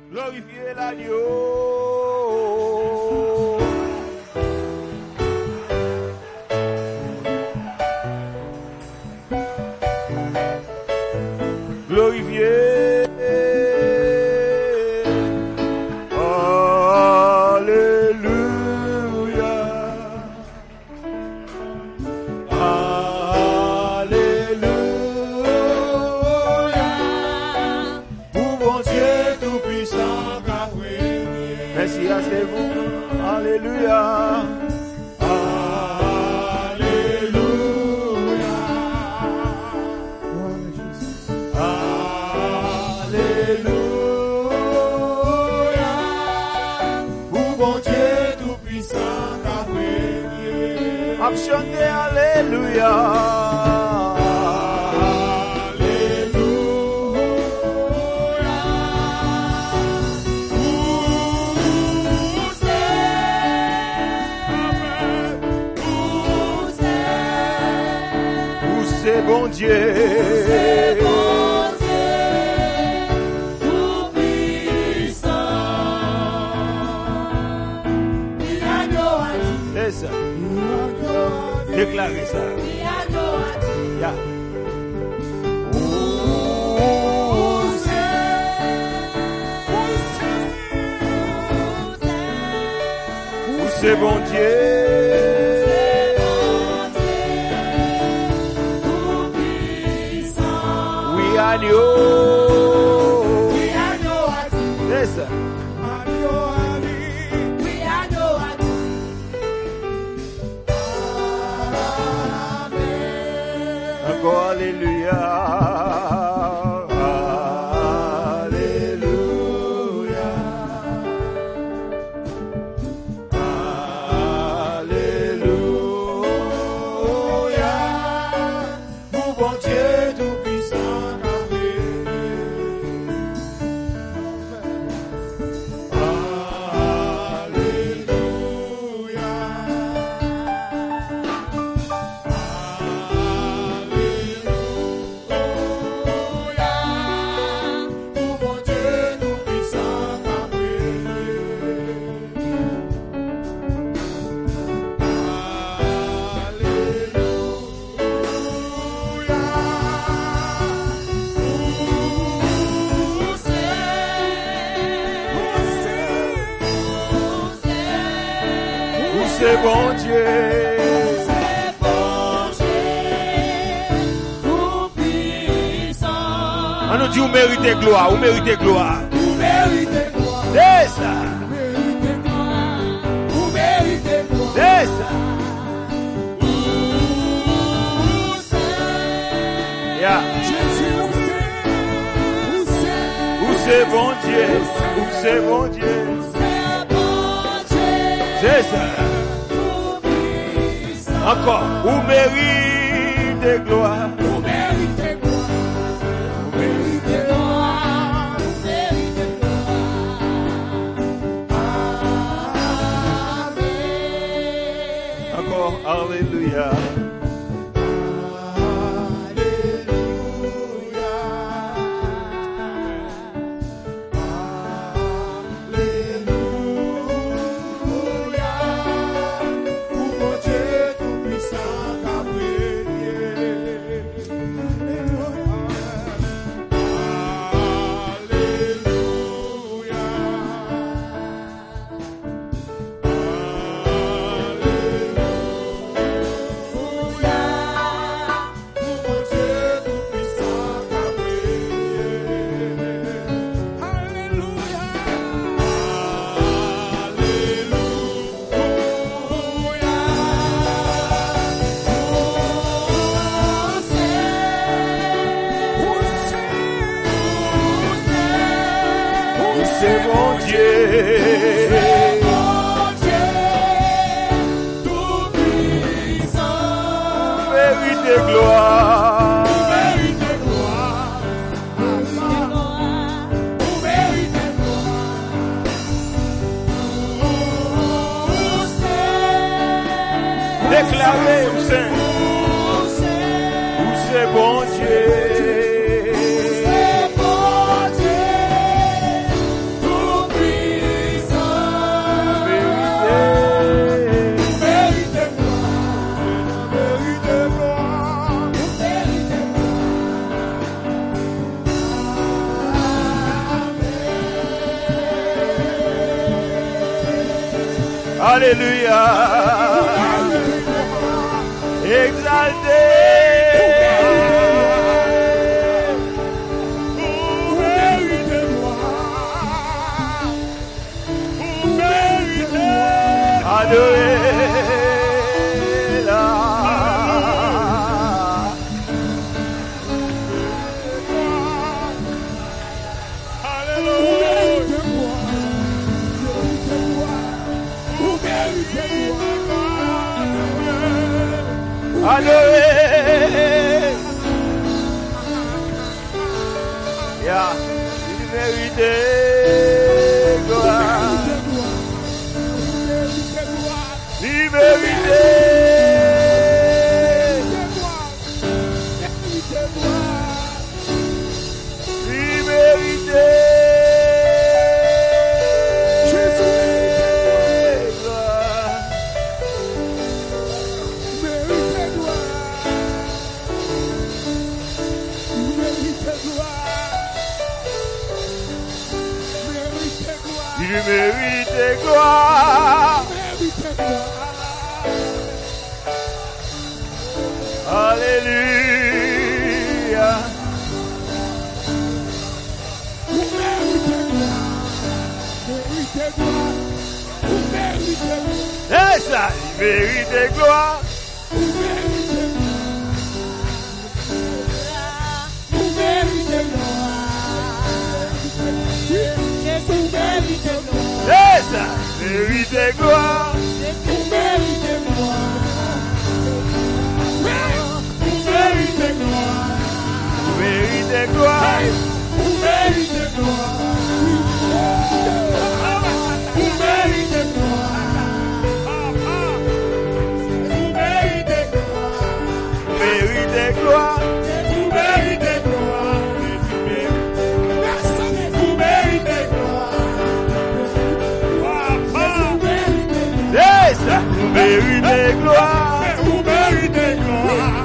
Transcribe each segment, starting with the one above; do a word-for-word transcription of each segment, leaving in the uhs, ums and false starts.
Glorifiez l'agneau. Glorifiez. Alléluia. Alléluia. Alléluia. Pour bon Dieu tout-puissant qu'a régné. Abchante Alléluia. Bon Dieu, c'est bon Dieu, tout puissant. C'est ça. Déclarez ça. Yeah. Où c'est bon Dieu. Agneau, oui agneau a dit, c'est ça. Agneau a dit, oui agneau a dit. Amen. Encore alléluia, alléluia, alléluia. Pour bon Dieu tout puissant. C'est bon Dieu, c'est bon Dieu, tout puissant. On nous dit, vous méritez gloire, vous méritez gloire. Vous méritez gloire. C'est ça. Vous méritez gloire. C'est ça. Où c'est? Yeah. Jésus, où c'est? Où c'est bon Dieu? Où c'est bon Dieu? C'est bon Dieu. C'est ça. Encore, vous méritez gloire. Vous méritez gloire. Vous méritez gloire. Vous méritez gloire. Amen. Encore, alléluia. C'est bon Dieu, c'est bon Dieu, tout puissant. Vérité gloire, vérité gloire, vérité gloire. Où c'est? Déclarez où c'est? Où c'est bon Dieu? C'est bon Dieu, tout Alléluia. Exalté. Adoré. Adoré. Yeah. Il mérite gloire. Il mérite. Il mérite. Il mérite gloire. Alléluia. C'est ça, il mérite gloire. C'est ça, mérite gloire. Vous méritez gloire. Vous méritez gloire. Mérite gloire. Vous méritez gloire. Vous méritez gloire. Vous méritez gloire. Mérite gloire. Vous méritez gloire. Vous méritez gloire. C'est ça, vous méritez gloire. Vous méritez gloire.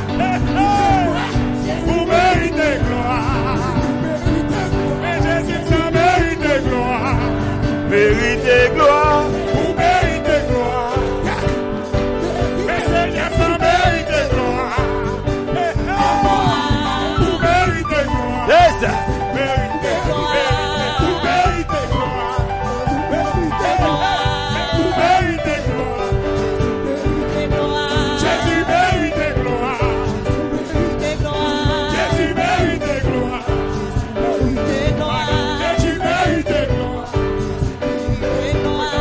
Vous méritez gloire. Et Jésus, ça mérite gloire. Mérite gloire. Vous méritez gloire. Et Seigneur, ça mérite gloire. Vous méritez gloire. C'est ça. Méritez gloire. Vous méritez gloire. Vous méritez gloire. Jésus mérite gloire. Jésus mérite gloire. Jésus mérite gloire.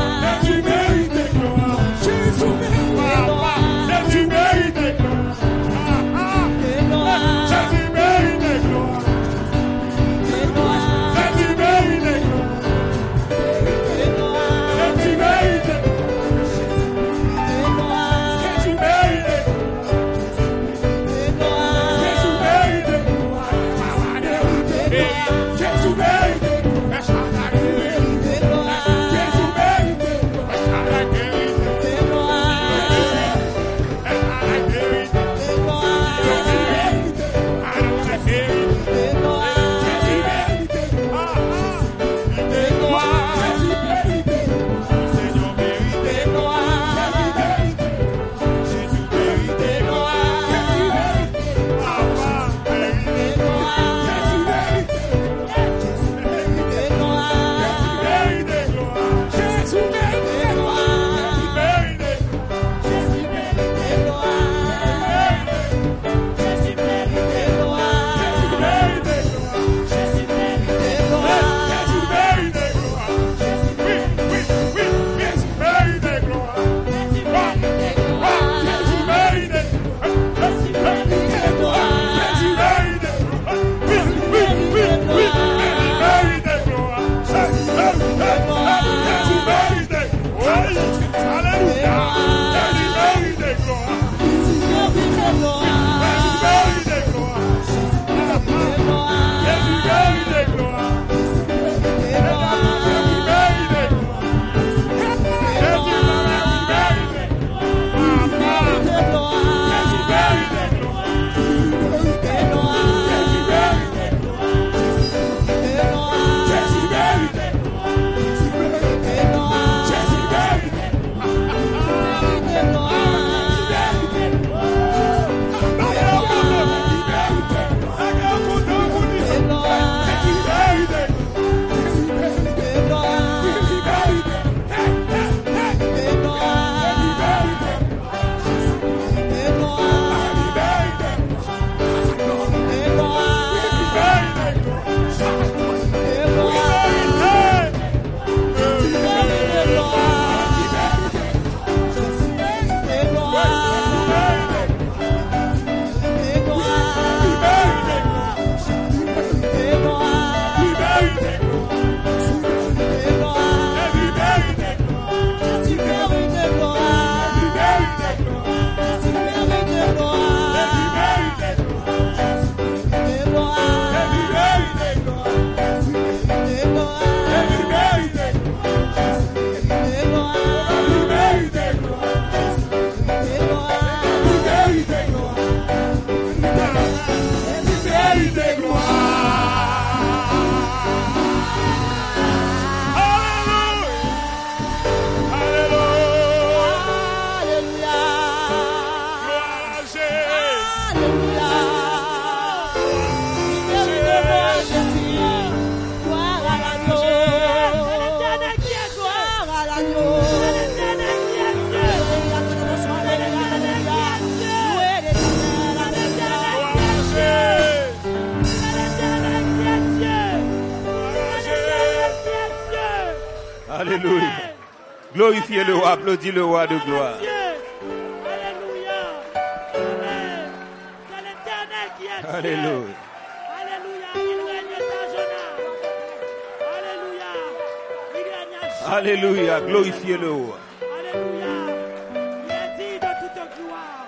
Alléluia. Glorifiez le roi, applaudis le roi de gloire. Alléluia. Amen. C'est l'Éternel qui est Dieu. Alléluia. Alléluia. Il règne éternellement. Alléluia. Il règne à jamais. Alléluia. Glorifiez le roi. Alléluia. Il est dit de toute gloire.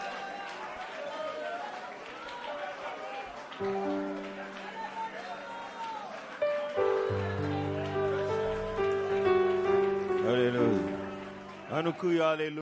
Alléluia. On nous crie Alléluia.